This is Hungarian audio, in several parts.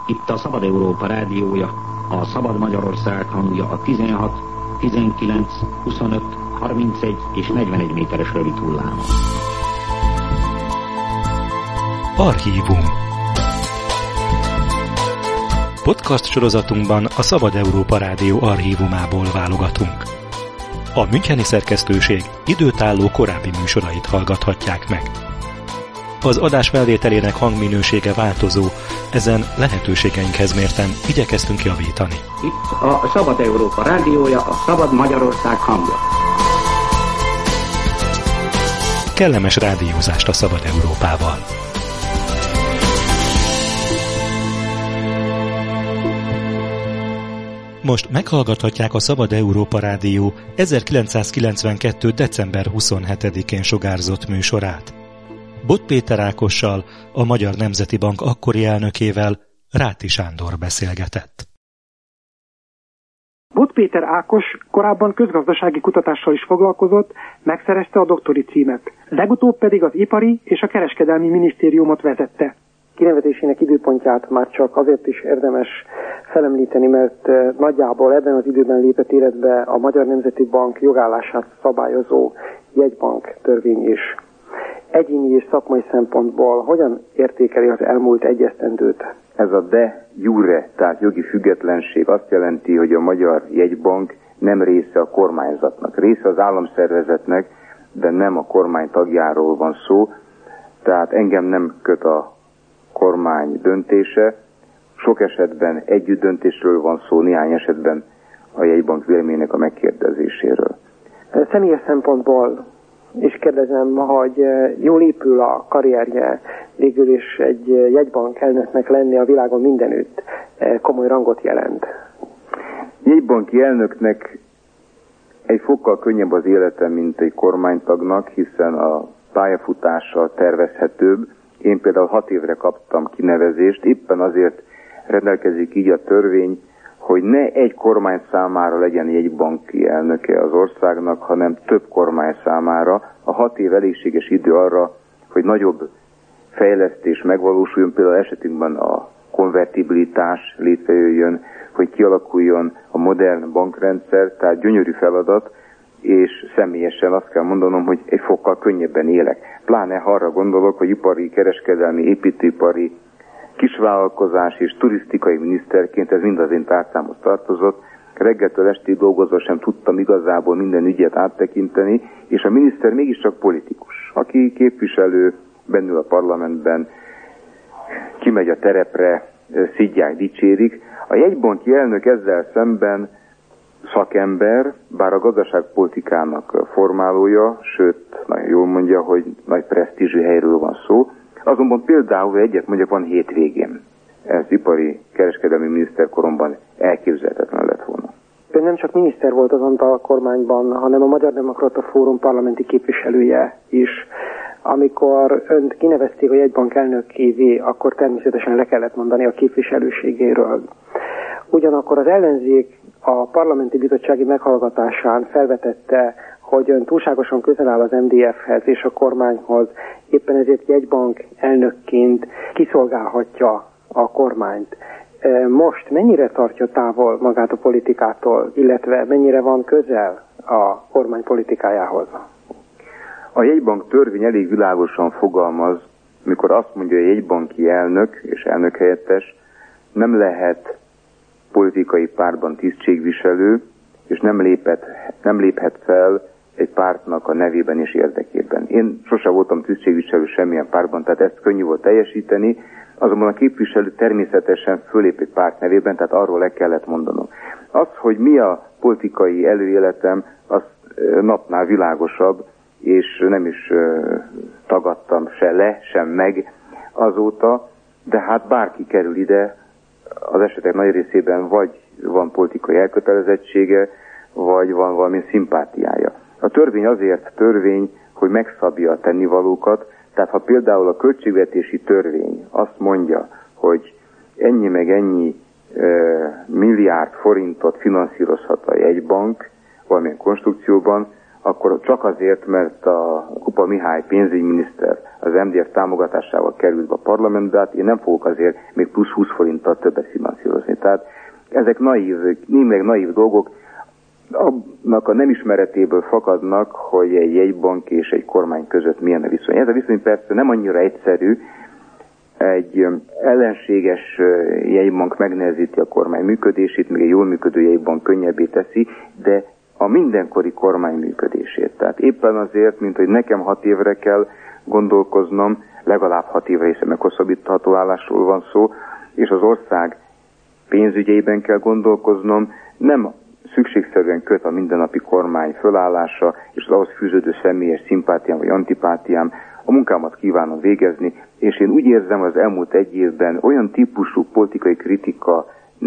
Itt a Szabad Európa rádiója, a Szabad Magyarország hangja a 16, 19, 25, 31 és 41 méteres rövid hullámon. Archívum. Podcast sorozatunkban a Szabad Európa Rádió archívumából válogatunk. A müncheni szerkesztőség időtálló korábbi műsorait hallgathatják meg. Az adás felvételének hangminősége változó, ezen lehetőségeinkhez mérten igyekeztünk javítani. Itt a Szabad Európa rádiója, a Szabad Magyarország hangja. Kellemes rádiózást a Szabad Európával! Most meghallgathatják a Szabad Európa Rádió 1992. december 27-én sugárzott műsorát. Bot Péter Ákossal, a Magyar Nemzeti Bank akkori elnökével, Ráti Sándor beszélgetett. Bot Péter Ákos korábban közgazdasági kutatással is foglalkozott, megszerezte a doktori címet. Legutóbb pedig az Ipari és a Kereskedelmi Minisztériumot vezette. Kinevezésének időpontját már csak azért is érdemes felemlíteni, mert nagyjából ebben az időben lépett életbe a Magyar Nemzeti Bank jogállását szabályozó jegybank törvény is. Egyéni és szakmai szempontból hogyan értékeli az elmúlt egy esztendőt? Ez a de jure, tehát jogi függetlenség azt jelenti, hogy a Magyar Jegybank nem része a kormányzatnak. Része az államszervezetnek, de nem a kormány tagjáról van szó. Tehát engem nem köt a kormány döntése. Sok esetben együtt döntésről van szó, néhány esetben a jegybank véleményének a megkérdezéséről. Személyes szempontból és kérdezem, hogy jól épül a karrierje, végül is egy jegybank elnöknek lenni a világon mindenütt komoly rangot jelent. Jegybanki elnöknek egy fokkal könnyebb az élete, mint egy kormánytagnak, hiszen a pályafutása tervezhetőbb. Én például 6 évre kaptam kinevezést, éppen azért rendelkezik így a törvény, hogy ne egy kormány számára legyen jegybanki elnöke az országnak, hanem több kormány számára. A 6 év elégséges idő arra, hogy nagyobb fejlesztés megvalósuljon, például esetünkben a konvertibilitás létrejöjjön, hogy kialakuljon a modern bankrendszer, tehát gyönyörű feladat, és személyesen azt kell mondanom, hogy egy fokkal könnyebben élek. Pláne ha arra gondolok, hogy ipari, kereskedelmi, építőipari, kisvállalkozás és turisztikai miniszterként ez mind az én tárcámhoz tartozott. Reggeltől estig dolgozva sem tudtam igazából minden ügyet áttekinteni, és a miniszter mégiscsak politikus. Aki képviselő, bennül a parlamentben, kimegy a terepre, szidják, dicsérik. A jegybanki elnök ezzel szemben szakember, bár a gazdaságpolitikának formálója, sőt, nagyon jól mondja, hogy nagy presztízsű helyről van szó. Azonban például egyet mondjak, van hétvégén. Ez ipari kereskedelmi miniszterkoromban elképzelhetetlen lett volna. Ön nem csak miniszter volt az Antal kormányban, hanem a Magyar Demokrata Fórum parlamenti képviselője is. Amikor önt kinevezték a jegybank elnökévé, akkor természetesen le kellett mondani a képviselőségéről. Ugyanakkor az ellenzék a parlamenti bizottsági meghallgatásán felvetette, hogy ön túlságosan közel áll az MDF-hez és a kormányhoz, éppen ezért jegybank elnökként kiszolgálhatja a kormányt. Most mennyire tartja távol magát a politikától, illetve mennyire van közel a kormány politikájához? A jegybank törvény elég világosan fogalmaz, mikor azt mondja, hogy a jegybanki elnök és elnökhelyettes nem lehet politikai pártban tisztségviselő, és nem léphet fel egy pártnak a nevében és érdekében. Én sosem voltam tisztségviselő semmilyen pártban, tehát ezt könnyű volt teljesíteni, azonban a képviselő természetesen fölép egy párt nevében, tehát arról le kellett mondanom. Az, hogy mi a politikai előéletem, az napnál világosabb, és nem is tagadtam se le, sem meg azóta, de hát bárki kerül ide, az esetek nagy részében vagy van politikai elkötelezettsége, vagy van valami szimpátiája. A törvény azért törvény, hogy megszabja a tennivalókat, tehát ha például a költségvetési törvény azt mondja, hogy ennyi meg ennyi milliárd forintot finanszírozhat a jegybank valamilyen konstrukcióban, akkor csak azért, mert a Kupa Mihály pénzügyminiszter az MDF támogatásával került be a parlamentbe, hát én nem fogok azért még plusz 20 forinttal többet finanszírozni. Tehát ezek némileg naív dolgok, annak a nem ismeretéből fakadnak, hogy egy jegybank és egy kormány között milyen a viszony. Ez a viszony persze nem annyira egyszerű, egy ellenséges jegybank megnehezíti a kormány működését, még egy jól működő jegybank könnyebbé teszi, de a mindenkori kormány működését. Tehát éppen azért, mint hogy nekem 6 évre kell gondolkoznom, legalább 6 évre, hiszen meghosszabbítható állásról van szó, és az ország pénzügyeiben kell gondolkoznom, nem szükségszerűen köt a mindennapi kormány fölállása, és az ahhoz fűződő személyes szimpátiám vagy antipátiám, a munkámat kívánom végezni, és én úgy érzem, az elmúlt 1 évben olyan típusú politikai kritika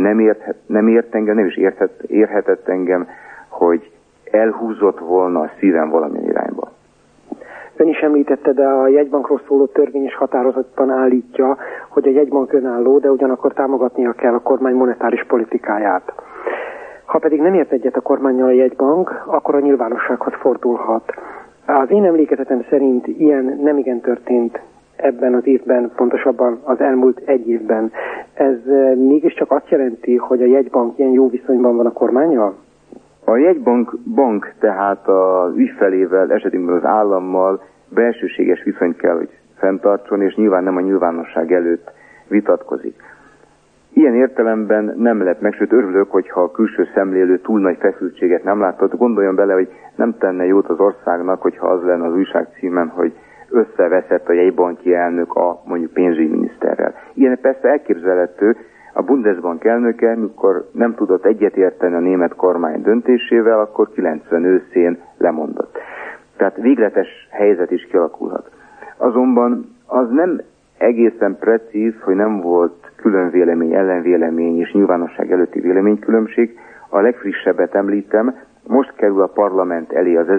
nem ért engem, nem is érhetett engem, hogy elhúzott volna a szívem valamilyen irányba. Ön is említette, de a jegybankról szóló törvény is határozottan állítja, hogy a jegybank önálló, de ugyanakkor támogatnia kell a kormány monetáris politikáját. Ha pedig nem ért egyet a kormánnyal a jegybank, akkor a nyilvánossághoz fordulhat. Az én emlékezetem szerint ilyen nemigen történt ebben az évben, pontosabban az elmúlt 1 évben. Ez mégiscsak azt jelenti, hogy a jegybank ilyen jó viszonyban van a kormánnyal? A jegybank tehát az ügyfelével, esetünkben az állammal belsőséges viszonyt kell, hogy fenntartson, és nyilván nem a nyilvánosság előtt vitatkozik. Ilyen értelemben nem lep meg, sőt örülök, hogyha a külső szemlélő túl nagy feszültséget nem látott. Gondoljon bele, hogy nem tenne jót az országnak, hogyha az lenne az újság címen, hogy összeveszett a jegybanki elnök a mondjuk pénzügyminiszterrel. Ilyen persze elképzelhető. A Bundesbank elnöke, mikor nem tudott egyetérteni a német kormány döntésével, akkor 90 őszén lemondott. Tehát végletes helyzet is kialakulhat. Azonban az nem egészen precíz, hogy nem volt külön vélemény, ellenvélemény és nyilvánosság előtti véleménykülönbség. A legfrissebbet említem, most kerül a parlament elé az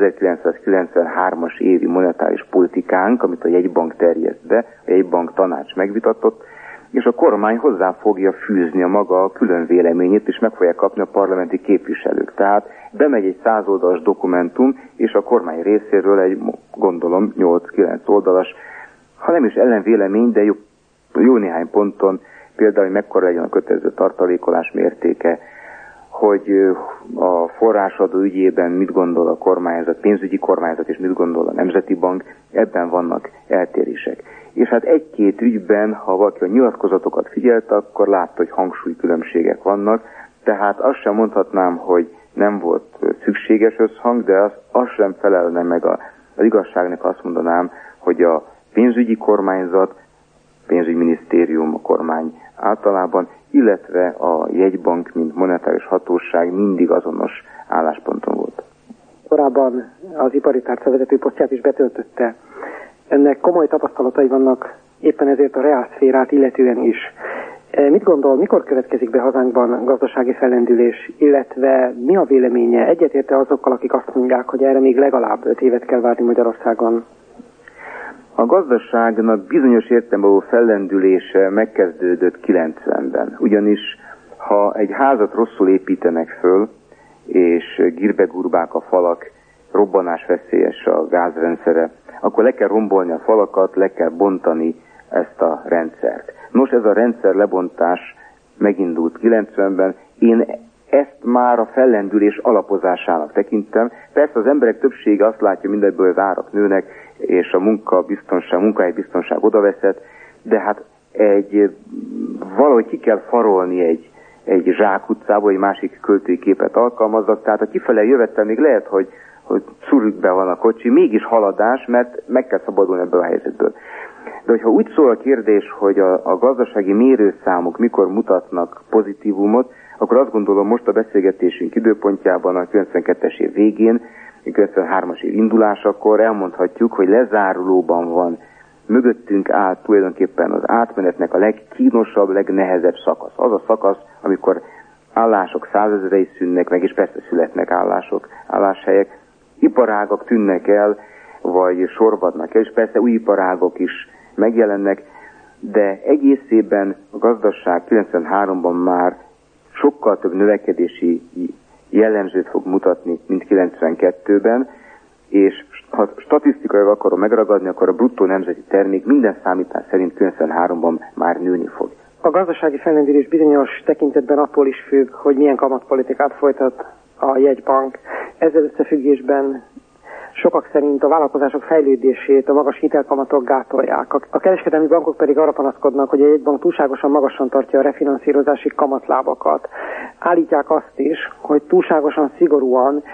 1993-as évi monetáris politikánk, amit a jegybank terjeszt be, a jegybank tanács megvitatott, és a kormány hozzá fogja fűzni a maga külön véleményét, és meg fogja kapni a parlamenti képviselők. Tehát bemegy egy 100 oldalas dokumentum, és a kormány részéről egy, gondolom, 8-9 oldalas, ha nem is ellenvélemény, de jó néhány ponton, például, hogy mekkora legyen a kötelező tartalékolás mértéke, hogy a forrásadó ügyében mit gondol a kormányzat, pénzügyi kormányzat, és mit gondol a Nemzeti Bank, ebben vannak eltérések. És hát 1-2 ügyben, ha valaki a nyilatkozatokat figyelte, akkor látta, hogy hangsúlykülönbségek vannak, tehát azt sem mondhatnám, hogy nem volt szükséges összhang, de az sem felelne meg az igazságnak, azt mondanám, hogy a pénzügyi kormányzat, pénzügyminisztérium, a kormány általában, illetve a jegybank, mint monetáris hatóság mindig azonos állásponton volt. Korábban az ipari tárca vezető posztját is betöltötte. Ennek komoly tapasztalatai vannak éppen ezért a reálszférát illetően is. Mit gondol, mikor következik be hazánkban gazdasági fellendülés, illetve mi a véleménye? Egyetérte azokkal, akik azt mondják, hogy erre még legalább 5 évet kell várni Magyarországon? A gazdaságnak bizonyos értelemben való fellendülése megkezdődött 90-ben. Ugyanis, ha egy házat rosszul építenek föl, és girbegurbák a falak, robbanásveszélyes a gázrendszere, akkor le kell rombolni a falakat, le kell bontani ezt a rendszert. Nos, ez a rendszer lebontás megindult 90-ben. Én ezt már a fellendülés alapozásának tekintem. Persze az emberek többsége azt látja mindebből, hogy az árak nőnek, és a munkahelybiztonság odaveszett, de hát valahogy ki kell farolni egy zsákutcából, egy másik költői képet alkalmazzak, tehát a kifele jövettel még lehet, hogy szurükbe van a kocsi, mégis haladás, mert meg kell szabadulni ebből a helyzetből. De hogyha úgy szól a kérdés, hogy a gazdasági mérőszámok mikor mutatnak pozitívumot, akkor azt gondolom, most a beszélgetésünk időpontjában a 92-es év végén, a 93-as év indulásakor elmondhatjuk, hogy lezárulóban van, mögöttünk áll tulajdonképpen az átmenetnek a legkínosabb, legnehezebb szakasz. Az a szakasz, amikor állások 100 000-ei szűnnek meg, és persze születnek álláshelyek, iparágak tűnnek el, vagy sorvadnak el, és persze új iparágok is megjelennek, de egészében a gazdaság 93-ban már sokkal több növekedési jellemzőt fog mutatni, mint 92-ben, és ha statisztikailag akarom megragadni, akkor a bruttó nemzeti termék minden számítás szerint 93-ban már nőni fog. A gazdasági fellendülés bizonyos tekintetben attól is függ, hogy milyen kamatpolitikát folytat a jegybank. Ezzel összefüggésben sokak szerint a vállalkozások fejlődését a magas hitelkamatok gátolják. A kereskedelmi bankok pedig arra panaszkodnak, hogy a jegybank túlságosan magasan tartja a refinanszírozási kamatlábakat. Állítják azt is, hogy túlságosan szigorúan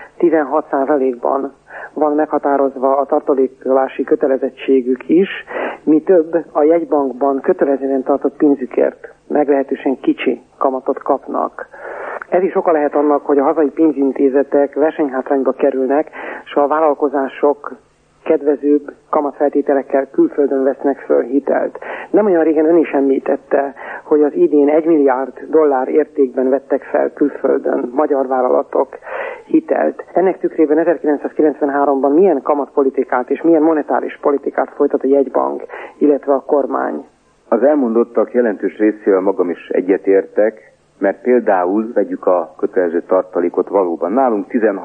16%-ban van meghatározva a tartalékolási kötelezettségük is, mi több a jegybankban kötelezően tartott pénzükért meglehetősen kicsi kamatot kapnak. Ez is oka lehet annak, hogy a hazai pénzintézetek versenyhátrányba kerülnek, és a vállalkozások kedvezőbb kamatfeltételekkel külföldön vesznek föl hitelt. Nem olyan régen ön is említette, hogy az idén $1 milliárd értékben vettek fel külföldön magyar vállalatok hitelt. Ennek tükrében 1993-ban milyen kamatpolitikát és milyen monetáris politikát folytat a jegybank, illetve a kormány? Az elmondottak jelentős részével magam is egyetértek, mert például vegyük a kötelező tartalékot valóban. Nálunk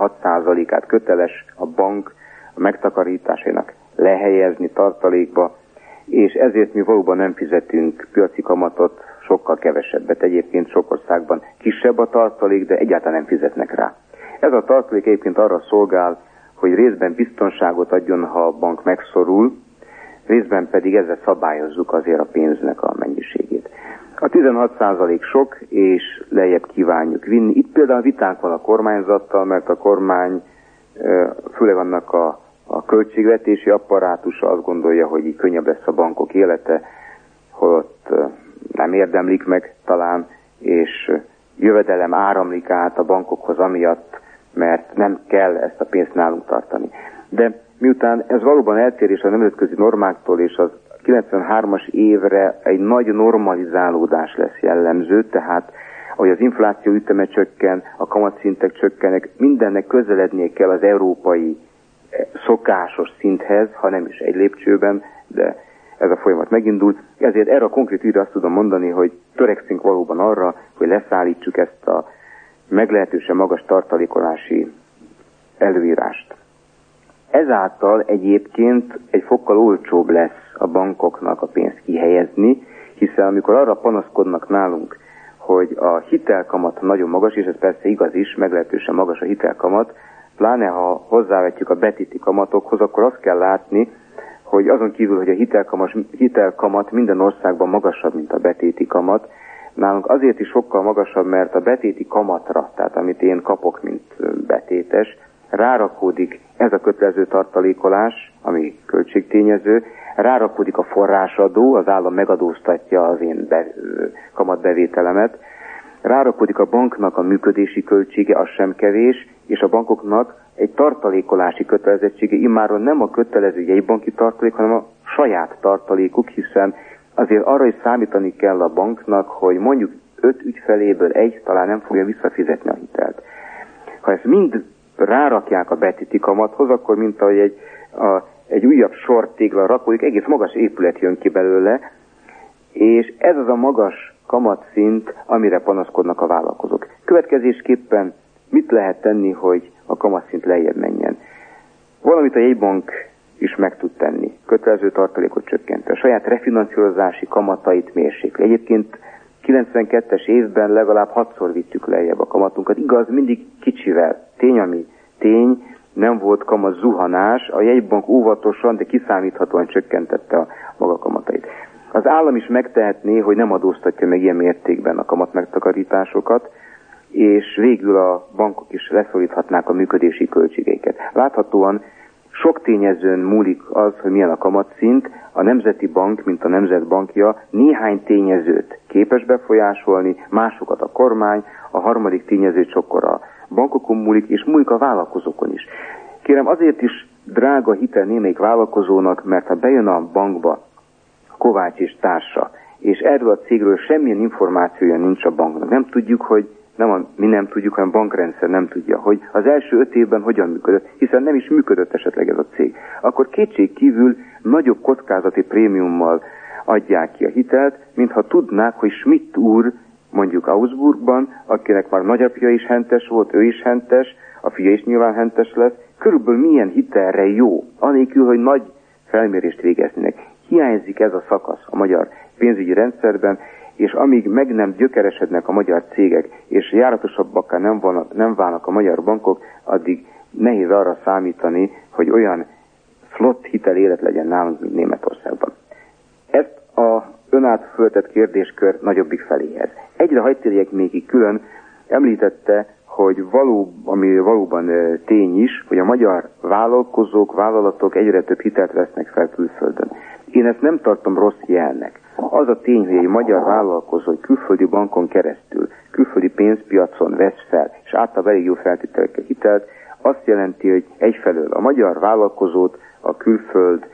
16%-át köteles a bank a megtakarításainak lehelyezni tartalékba, és ezért mi valóban nem fizetünk piaci kamatot, sokkal kevesebbet. Egyébként sok országban kisebb a tartalék, de egyáltalán nem fizetnek rá. Ez a tartalék egyébként arra szolgál, hogy részben biztonságot adjon, ha a bank megszorul, részben pedig ezzel szabályozzuk azért a pénznek a mennyiségét. A 16% sok, és lejjebb kívánjuk vinni. Itt például vitánk van a kormányzattal, mert a kormány, főleg annak a költségvetési apparátusa azt gondolja, hogy így könnyebb lesz a bankok élete, holott nem érdemlik meg talán, és jövedelem áramlik át a bankokhoz amiatt, mert nem kell ezt a pénzt nálunk tartani. De miután ez valóban eltérés a nemzetközi normáktól, és az 93-as évre egy nagy normalizálódás lesz jellemző, tehát ahogy az infláció üteme csökken, a kamatszintek csökkennek, mindennek közelednie kell az európai szokásos szinthez, ha nem is egy lépcsőben, de ez a folyamat megindult. Ezért erre a konkrét ügyre azt tudom mondani, hogy törekszünk valóban arra, hogy leszállítsuk ezt a meglehetősen magas tartalékolási előírást. Ezáltal egyébként egy fokkal olcsóbb lesz a bankoknak a pénzt kihelyezni, hiszen amikor arra panaszkodnak nálunk, hogy a hitelkamat nagyon magas, és ez persze igaz is, meglehetősen magas a hitelkamat, pláne ha hozzávetjük a betéti kamatokhoz, akkor azt kell látni, hogy azon kívül, hogy a hitelkamat minden országban magasabb, mint a betéti kamat, nálunk azért is sokkal magasabb, mert a betéti kamatra, tehát amit én kapok, mint betétes, rárakódik ez a kötelező tartalékolás, ami költségtényező, rárakódik a forrásadó, az állam megadóztatja az én kamatbevételemet, rárakódik a banknak a működési költsége, az sem kevés, és a bankoknak egy tartalékolási kötelezettsége, immáron nem a kötelező jegybanki tartalék, hanem a saját tartalékuk, hiszen azért arra is számítani kell a banknak, hogy mondjuk 5 ügyfeléből 1 talán nem fogja visszafizetni a hitelt. Ha ezt mind rárakják a betéti kamathoz, akkor mint ahogy egy újabb sortégla rakódik, egész magas épület jön ki belőle, és ez az a magas kamatszint, amire panaszkodnak a vállalkozók. Következésképpen mit lehet tenni, hogy a kamatszint lejjebb menjen? Valamit a jegybank is meg tud tenni. Kötelező tartalékot csökkentve. A saját refinanszírozási kamatait mérsékli. Egyébként 92-es évben legalább 6-szor vittük lejjebb a kamatunkat. Igaz, mindig kicsivel. Tény, ami tény, nem volt kamat zuhanás. A jegybank óvatosan, de kiszámíthatóan csökkentette a maga kamatait. Az állam is megtehetné, hogy nem adóztatja meg ilyen mértékben a kamatmegtakarításokat, és végül a bankok is leszoríthatnák a működési költségeiket. Láthatóan sok tényezőn múlik az, hogy milyen a kamatszint. A Nemzeti Bank, mint a Nemzetbankja néhány tényezőt képes befolyásolni, másokat a kormány, a harmadik tényező csokkor a bankokon múlik, és múlik a vállalkozókon is. Kérem, azért is drága hitel némelyik vállalkozónak, mert ha bejön a bankba Kovács és társa, és erről a cégről semmilyen információja nincs a banknak. Nem tudjuk, hogy mi nem tudjuk, hanem a bankrendszer nem tudja, hogy az első 5 évben hogyan működött, hiszen nem is működött esetleg ez a cég. Akkor kétség kívül nagyobb kockázati prémiummal adják ki a hitelt, mintha tudnák, hogy Schmidt úr, mondjuk Augsburgban, akinek már nagyapja is hentes volt, ő is hentes, a fia is nyilván hentes lesz, körülbelül milyen hitelre jó, anélkül, hogy nagy felmérést végeznének. Hiányzik ez a szakasz a magyar pénzügyi rendszerben, és amíg meg nem gyökeresednek a magyar cégek, és járatosabbakká nem válnak a magyar bankok, addig nehéz arra számítani, hogy olyan flott hitel élet legyen nálunk, mint Németországban. Ezt a ön által föltett kérdéskör nagyobbik feléhez. Egyre hadd térjek még így külön, említette, hogy ami valóban tény is, hogy a magyar vállalkozók, vállalatok egyre több hitelt vesznek fel külföldön. Én ezt nem tartom rossz jelnek. Az a tény, hogy egy magyar vállalkozó egy külföldi bankon keresztül, külföldi pénzpiacon vesz fel, és általában elég jó feltételekkel hitelt, azt jelenti, hogy egyfelől a magyar vállalkozót a külföld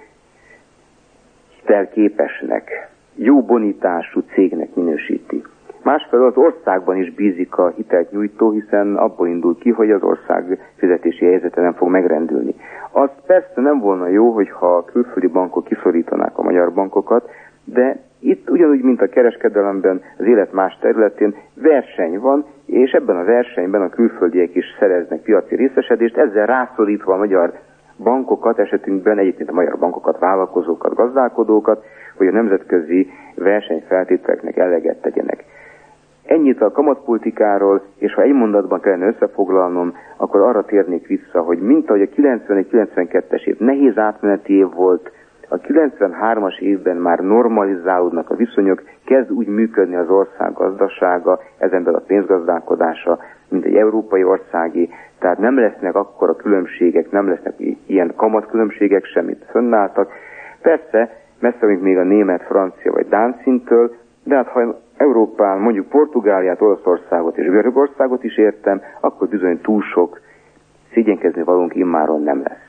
hitelképesnek, jó bonitású cégnek minősíti. Másfelől az országban is bízik a hitelt nyújtó, hiszen abból indul ki, hogy az ország fizetési helyzete nem fog megrendülni. Az persze nem volna jó, hogyha a külföldi bankok kiszorítanák a magyar bankokat, de itt ugyanúgy, mint a kereskedelemben, az élet más területén verseny van, és ebben a versenyben a külföldiek is szereznek piaci részesedést, ezzel rászorítva a magyar bankokat, esetünkben egyébként a magyar bankokat, vállalkozókat, gazdálkodókat, hogy a nemzetközi versenyfeltételeknek eleget tegyenek. Ennyit a kamatpolitikáról, és ha egy mondatban kellene összefoglalnom, akkor arra térnék vissza, hogy mint ahogy a 91-92-es év nehéz átmeneti év volt, a 93-as évben már normalizálódnak a viszonyok, kezd úgy működni az ország gazdasága, ezen belül a pénzgazdálkodása, mint egy európai országé, tehát nem lesznek akkora különbségek, nem lesznek ilyen kamatkülönbségek sem, mint fönnálltak. Persze, messze vagyunk még a német, francia vagy dán szinttől, de hát ha Európán mondjuk Portugáliát, Olaszországot és Görögországot is értem, akkor bizony túl sok szégyenkezni valónk immáron nem lesz.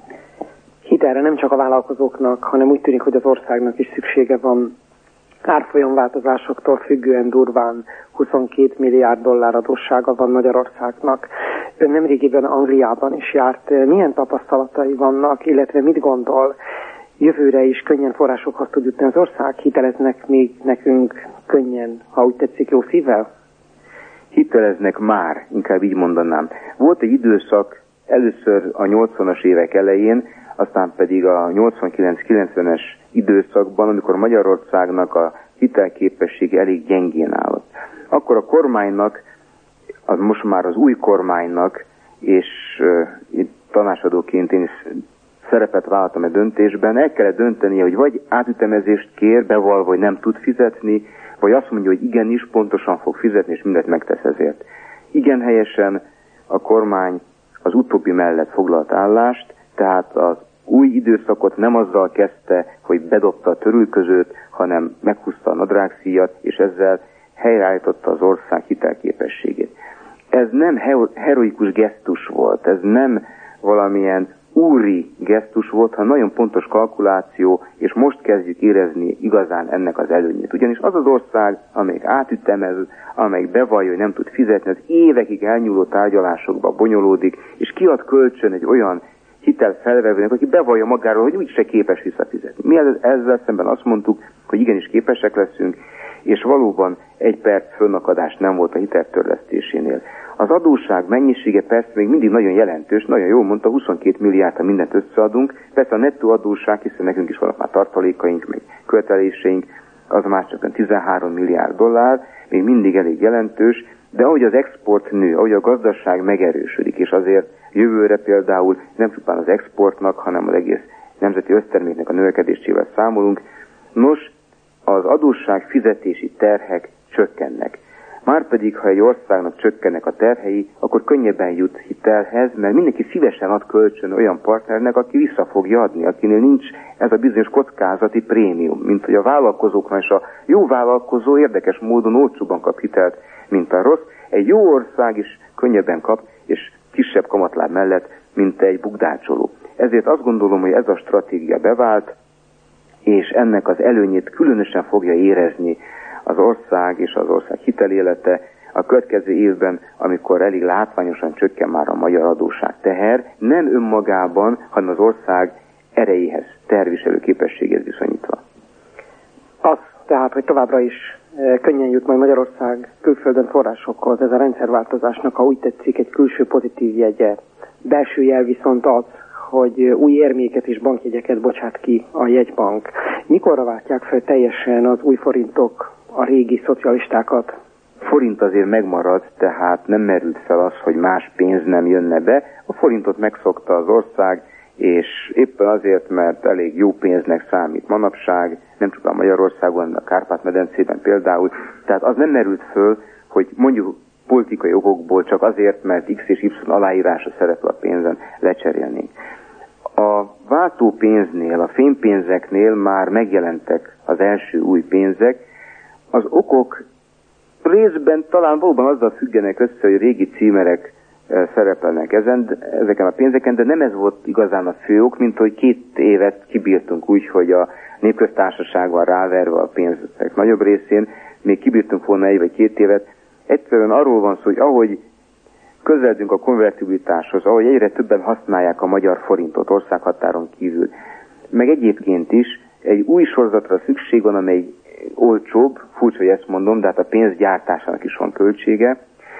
Hitelre nem csak a vállalkozóknak, hanem úgy tűnik, hogy az országnak is szüksége van árfolyamváltozásoktól függően durván 22 milliárd dollár adóssága van Magyarországnak. Ön nemrégiben Angliában is járt. Milyen tapasztalatai vannak, illetve mit gondol? Jövőre is könnyen forrásokhoz tud jutni az ország? Hiteleznek még nekünk könnyen, ha úgy tetszik, jó szívvel? Hiteleznek már, inkább így mondanám. Volt egy időszak először a 80-as évek elején, aztán pedig a 89-90-es időszakban, amikor Magyarországnak a hitelképessége elég gyengén állott. Akkor a kormánynak, most már az új kormánynak, és tanácsadóként én is szerepet vállaltam a döntésben, el kellett döntenie, hogy vagy átütemezést kér, bevallva, hogy nem tud fizetni, vagy azt mondja, hogy igenis, pontosan fog fizetni, és mindent megtesz ezért. Igen helyesen a kormány az utóbbi mellett foglalt állást, tehát az új időszakot nem azzal kezdte, hogy bedobta a törülközőt, hanem meghúzta a nadrágszíjat, és ezzel helyreállította az ország hitelképességét. Ez nem heroikus gesztus volt, ez nem valamilyen úri gesztus volt, hanem nagyon pontos kalkuláció, és most kezdjük érezni igazán ennek az előnyét. Ugyanis az az ország, amelyik átütemez, amelyik bevallja, hogy nem tud fizetni, az évekig elnyúló tárgyalásokba bonyolódik, és kiad kölcsön egy olyan hitelfelvevőnek, aki bevallja magáról, hogy úgyse képes visszafizetni. Mi ezzel szemben azt mondtuk, hogy igenis képesek leszünk, és valóban egy perc fönnakadás nem volt a hiteltörlesztésénél. Az adósság mennyisége persze még mindig nagyon jelentős, nagyon jól mondta, 22 milliárd, ha mindent összeadunk. Persze a nettó adósság, hiszen nekünk is vannak már tartalékaink, meg követeléseink, az már csak 13 milliárd dollár, még mindig elég jelentős, de ahogy az export nő, ahogy a gazdaság megerősödik, és azért jövőre például nem csupán az exportnak, hanem az egész nemzeti összterméknek a növekedésével számolunk, nos, az adósság fizetési terhek csökkennek. Márpedig, ha egy országnak csökkennek a terhei, akkor könnyebben jut hitelhez, mert mindenki szívesen ad kölcsön olyan partnernek, aki vissza fogja adni, akinél nincs ez a bizonyos kockázati prémium, mint hogy a vállalkozóknál is a jó vállalkozó érdekes módon olcsóban kap hitelt, mint a rossz. Egy jó ország is könnyebben kap, és kisebb kamatláb mellett, mint egy bukdácsoló. Ezért azt gondolom, hogy ez a stratégia bevált, és ennek az előnyét különösen fogja érezni az ország és az ország hitelélete a következő évben, amikor elég látványosan csökken már a magyar adósság teher, nem önmagában, hanem az ország erejéhez, terviselő képességhez viszonyítva. Az tehát, hogy továbbra is könnyen jut majd Magyarország külföldön forrásokhoz. Ez a rendszerváltozásnak, ha úgy tetszik, egy külső pozitív jegye. Belső jel viszont az, hogy új érméket és bankjegyeket bocsát ki a jegybank. Mikorra váltják fel teljesen az új forintok a régi szocialistákat? Forint azért megmarad, tehát nem merült fel az, hogy más pénz nem jönne be. A forintot megszokta az ország, és éppen azért, mert elég jó pénznek számít manapság, nem csak a Magyarországon, a Kárpát-medencében például. Tehát az nem merült föl, hogy mondjuk politikai okokból csak azért, mert X és Y aláírása szerepel a pénzen, lecserélnénk. A váltópénznél, a fénypénzeknél már megjelentek az első új pénzek. Az okok részben talán valóban azzal függenek össze, hogy régi címerek szerepelnek ezeken a pénzeken, de nem ez volt igazán a fő ok, mint hogy 2 évet kibírtunk úgy, hogy a Népköztársaság van ráverve a pénzek nagyobb részén, még kibírtunk volna 1 vagy 2 évet. Egyszerűen arról van szó, hogy ahogy közeledünk a konvertibilitáshoz, ahogy egyre többen használják a magyar forintot országhatáron kívül, meg egyébként is egy új sorozatra szükség van, amely olcsóbb, furcsa, hogy ezt mondom, de hát a pénz gyártásának is van költsége,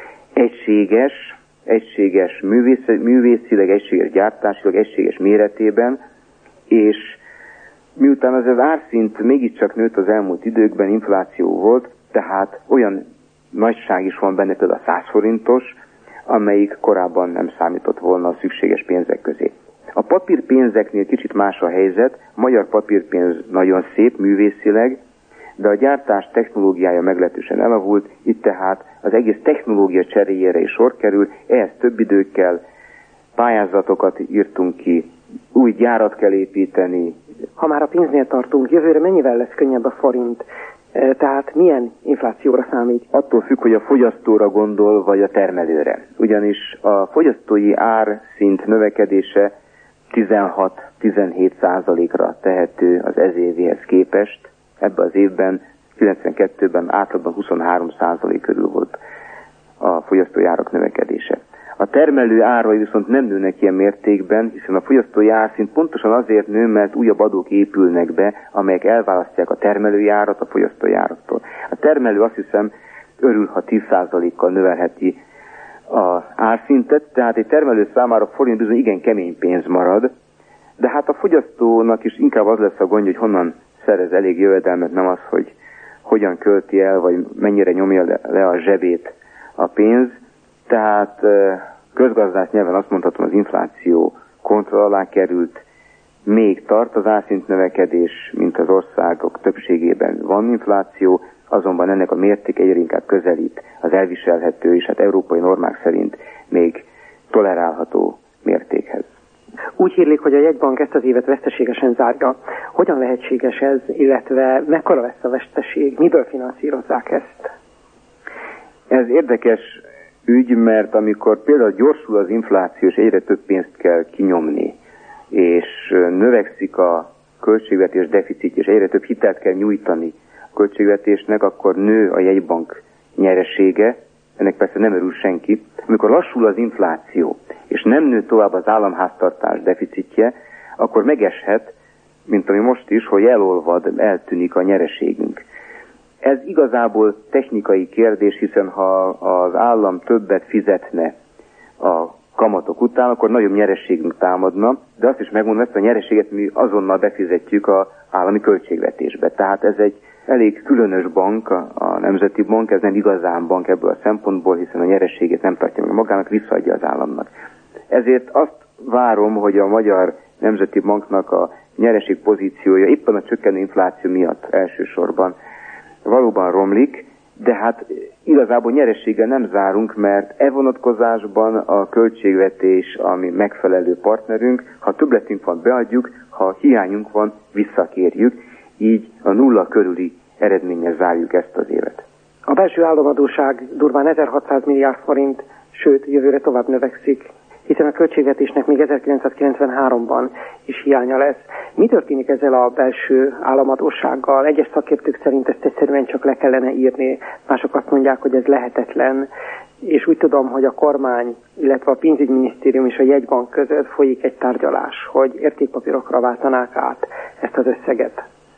egységes művészileg, egységes gyártásilag, egységes méretében, és miután az árszint mégiscsak nőtt az elmúlt időkben, infláció volt, tehát olyan nagyság is van benne, például a 100 forintos, amelyik korábban nem számított volna a szükséges pénzek közé. A papírpénzeknél kicsit más a helyzet, a magyar papírpénz nagyon szép művészileg, de a gyártás technológiája meglehetősen elavult, itt tehát az egész technológia cseréjére is sor kerül, ehhez több idő kell, pályázatokat írtunk ki, új gyárat kell építeni. Ha már a pénznél tartunk, jövőre mennyivel lesz könnyebb a forint? Tehát milyen inflációra számít? Attól függ, hogy a fogyasztóra gondol, vagy a termelőre. Ugyanis a fogyasztói árszint növekedése 16-17%-ra tehető az ez évéhez képest. Ebben az évben, 92-ben átlagban 23% körül volt a fogyasztói árak növekedése. A termelő árai viszont nem nőnek ilyen mértékben, hiszen a fogyasztói árszint pontosan azért nő, mert újabb adók épülnek be, amelyek elválasztják a termelői árat a fogyasztói áraktól. A termelő azt hiszem örül, ha 10%-kal növelheti az árszintet, tehát egy termelő számára forint bizony igen kemény pénz marad, de hát a fogyasztónak is inkább az lesz a gondja, hogy honnan szerez elég jövedelmet, nem az, hogy hogyan költi el, vagy mennyire nyomja le a zsebét a pénz. Tehát közgazdász nyelven azt mondhatom, az infláció kontroll alá került, még tart az árszint növekedés, mint az országok többségében van infláció, azonban ennek a mérték egyre inkább közelít az elviselhető, és hát európai normák szerint még tolerálható mértékhez. Úgy hírlik, hogy a jegybank ezt az évet veszteségesen zárja. Hogyan lehetséges ez, illetve mekkora lesz a veszteség? Miből finanszírozzák ezt? Ez érdekes ügy, mert amikor például gyorsul az infláció, és egyre több pénzt kell kinyomni, és növekszik a költségvetés deficit, és egyre több hitelt kell nyújtani a költségvetésnek, akkor nő a jegybank nyeresége, ennek persze nem örül senki. Amikor lassul az infláció, és nem nő tovább az államháztartás deficitje, akkor megeshet, mint ami most is, hogy elolvad, eltűnik a nyereségünk. Ez igazából technikai kérdés, hiszen ha az állam többet fizetne a kamatok után, akkor nagyobb nyereségünk támadna, de azt is megmondom, ezt a nyereséget mi azonnal befizetjük az állami költségvetésbe. Tehát ez egy elég különös bank, a Nemzeti Bank, ez nem igazán bank ebből a szempontból, hiszen a nyereségét nem tartja meg magának, visszaadja az államnak. Ezért azt várom, hogy a Magyar Nemzeti Banknak a nyereség pozíciója éppen a csökkenő infláció miatt elsősorban valóban romlik, de hát igazából nyerességgel nem zárunk, mert vonatkozásban a költségvetés, ami megfelelő partnerünk, ha többletünk van, beadjuk, ha hiányunk van, visszakérjük, így a nulla körüli eredménnyel zárjuk ezt az évet. A belső államadósság durván 1600 milliárd forint, sőt jövőre tovább növekszik, hiszen a költségvetésnek még 1993-ban is hiánya lesz. Mi történik ezzel a belső államadóssággal? Egyes szakértők szerint ezt egyszerűen csak le kellene írni, mások azt mondják, hogy ez lehetetlen, és úgy tudom, hogy a kormány, illetve a pénzügyminisztérium és a jegybank között folyik egy tárgyalás, hogy értékpapírokra váltanák át ezt az összeget.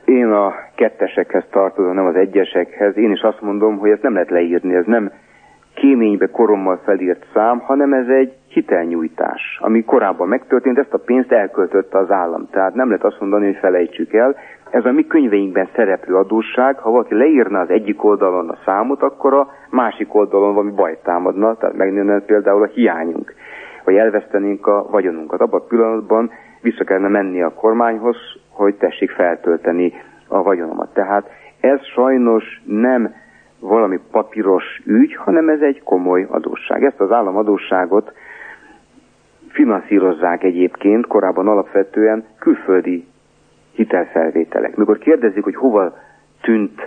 Én a kettesekhez tartozom, nem az egyesekhez. Én is azt mondom, hogy ezt nem lehet leírni, ez nem kéménybe korommal felírt szám, hanem ez egy hitelnyújtás, ami korábban megtörtént, ezt a pénzt elköltötte az állam. Tehát nem lehet azt mondani, hogy felejtsük el. Ez a mi könyveinkben szereplő adósság, ha valaki leírna az egyik oldalon a számot, akkor a másik oldalon valami baj támadna, tehát megnőne például a hiányunk, vagy elvesztenénk a vagyonunkat. Abban a pillanatban vissza kellene menni a kormányhoz, hogy tessék feltölteni a vagyonomat. Tehát ez sajnos nem valami papíros ügy, hanem ez egy komoly adósság. Ezt az államadósságot finanszírozzák egyébként korábban alapvetően külföldi hitelfelvételek. Mikor kérdezik, hogy hova tűnt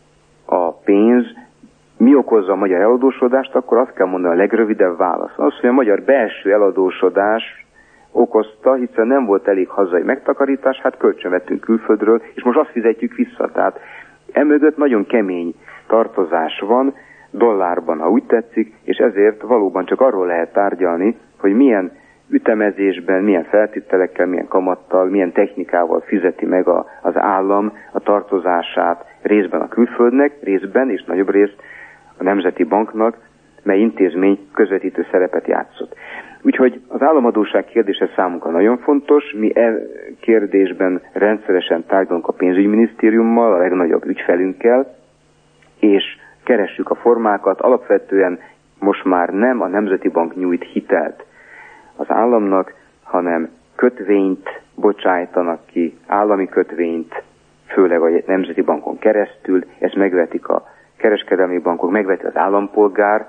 a pénz, mi okozza a magyar eladósodást, akkor azt kell mondani a legrövidebb válasz. Az, hogy a magyar belső eladósodás okozta, hiszen nem volt elég hazai megtakarítás, hát kölcsönvettünk külföldről, és most azt fizetjük vissza. Tehát emögött nagyon kemény tartozás van, dollárban, ha úgy tetszik, és ezért valóban csak arról lehet tárgyalni, hogy milyen ütemezésben, milyen feltételekkel, milyen kamattal, milyen technikával fizeti meg az állam a tartozását részben a külföldnek, részben és nagyobb részt a Nemzeti Banknak, mely intézmény közvetítő szerepet játszott. Úgyhogy az államadósság kérdése számunkra nagyon fontos, mi kérdésben rendszeresen tárgyalunk a pénzügyminisztériummal, a legnagyobb ügyfelünkkel, és keressük a formákat. Alapvetően most már nem a Nemzeti Bank nyújt hitelt az államnak, hanem kötvényt bocsájtanak ki, állami kötvényt, főleg a Nemzeti Bankon keresztül, ezt megvetik a kereskedelmi bankok, megveti az állampolgár,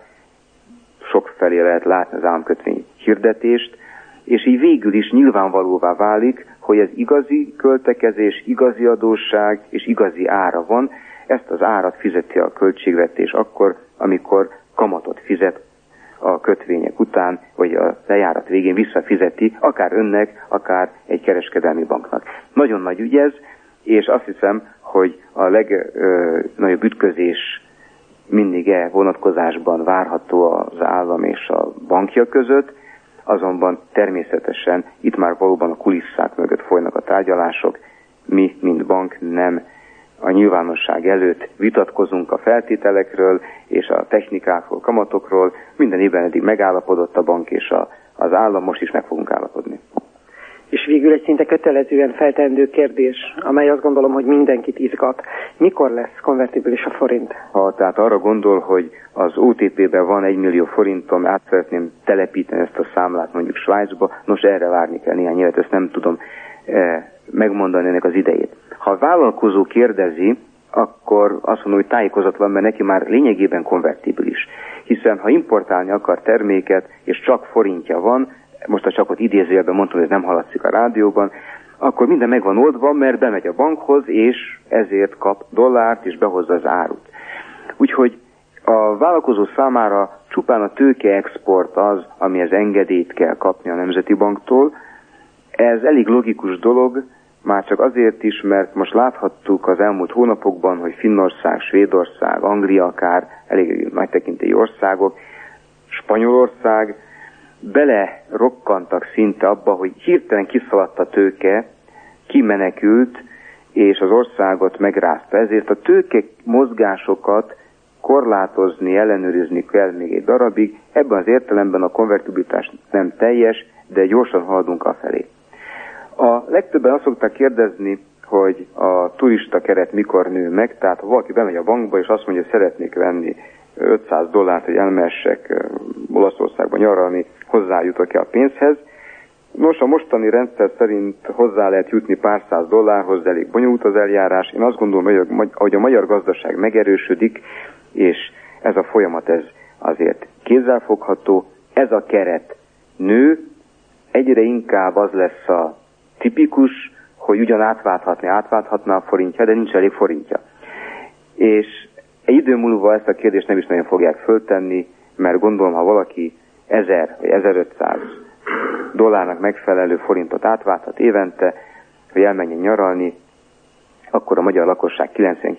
sokfelé lehet látni az államkötvény hirdetést, és így végül is nyilvánvalóvá válik, hogy ez igazi költekezés, igazi adósság és igazi ára van. Ezt az árat fizeti a költségvetés akkor, amikor kamatot fizet a kötvények után, vagy a lejárat végén visszafizeti, akár önnek, akár egy kereskedelmi banknak. Nagyon nagy ügy ez, és azt hiszem, hogy a legnagyobb ütközés mindig vonatkozásban várható az állam és a bankja között, azonban természetesen itt már valóban a kulisszák mögött folynak a tárgyalások. Mi, mint bank, nem a nyilvánosság előtt vitatkozunk a feltételekről és a technikákról, kamatokról. Minden évben eddig megállapodott a bank és az állam, most is meg fogunk állapodni. És végül egy szinte kötelezően feltendő kérdés, amely azt gondolom, hogy mindenkit izgat. Mikor lesz konvertibilis a forint? Ha tehát arra gondol, hogy az OTP-ben van 1 millió forintom, át szeretném telepíteni ezt a számlát mondjuk Svájcba, nos erre várni kell néhány évet, ezt nem tudom megmondani ennek az idejét. Ha a vállalkozó kérdezi, akkor azt mondom, hogy tájékozatlan, mert neki már lényegében konvertibilis. Hiszen ha importálni akar terméket, és csak forintja van, most a csakot idézőjelben mondtam, hogy ez nem hallatszik a rádióban, akkor minden meg van oldva, mert bemegy a bankhoz, és ezért kap dollárt, és behozza az árut. Úgyhogy a vállalkozó számára csupán a tőkeexport az, amihez engedélyt kell kapni a Nemzeti Banktól. Ez elég logikus dolog, már csak azért is, mert most láthattuk az elmúlt hónapokban, hogy Finnország, Svédország, Anglia akár, elég nagy tekintélyű országok, Spanyolország bele rokkantak szinte abba, hogy hirtelen kiszaladt a tőke, kimenekült, és az országot megrázta. Ezért a tőke mozgásokat korlátozni, ellenőrizni kell még egy darabig. Ebben az értelemben a konvertibilitás nem teljes, de gyorsan haladunk afelé. A legtöbben azt szokták kérdezni, hogy a turista keret mikor nő meg, tehát ha valaki bemegy a bankba, és azt mondja, hogy szeretnék venni $500, hogy elmehessek Olaszországba nyaralni, hozzájutok-e a pénzhez. Nos, a mostani rendszer szerint hozzá lehet jutni pár $100, elég bonyolult az eljárás. Én azt gondolom, hogy a magyar gazdaság megerősödik, és ez a folyamat ez azért kézzelfogható. Ez a keret nő, egyre inkább az lesz a tipikus, hogy ugyan átválthatná a forintja, de nincs elég forintja. És egy idő múlva ezt a kérdést nem is nagyon fogják föltenni, mert gondolom, ha valaki 1000 vagy 1500 dollárnak megfelelő forintot átválthat évente, hogy elmenjen nyaralni, akkor a magyar lakosság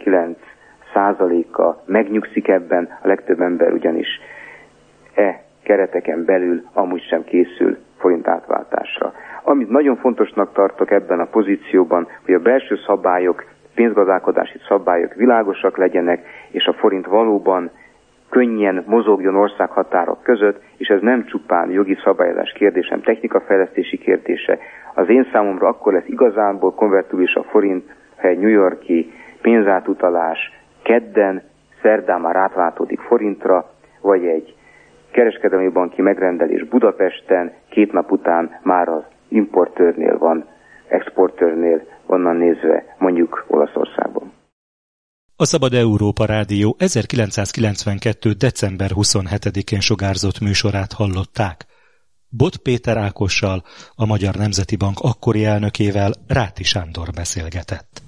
99%-a megnyugszik ebben, a legtöbb ember ugyanis kereteken belül amúgy sem készül forint átváltásra. Amit nagyon fontosnak tartok ebben a pozícióban, hogy a belső szabályok pénzgazdálkodási szabályok világosak legyenek, és a forint valóban könnyen mozogjon országhatárok között, és ez nem csupán jogi szabályozás kérdése, hanem technikafejlesztési kérdése. Az én számomra akkor lesz igazából konvertibilis a forint, ha egy New York-i pénzátutalás kedden, szerdán már átváltódik forintra, vagy egy kereskedelmi banki megrendelés Budapesten 2 nap után már az importőrnél van, exportőrnél, onnan nézve mondjuk Olaszországban. A Szabad Európa Rádió 1992. december 27-én sugárzott műsorát hallották. Bot Péter Ákossal, a Magyar Nemzeti Bank akkori elnökével, Ráti Sándor beszélgetett.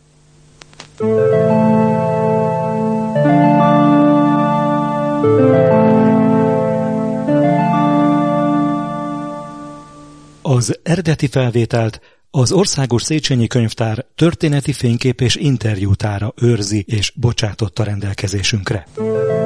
Az eredeti felvételt az Országos Széchenyi Könyvtár történeti fénykép és interjútára őrzi és bocsátotta rendelkezésünkre.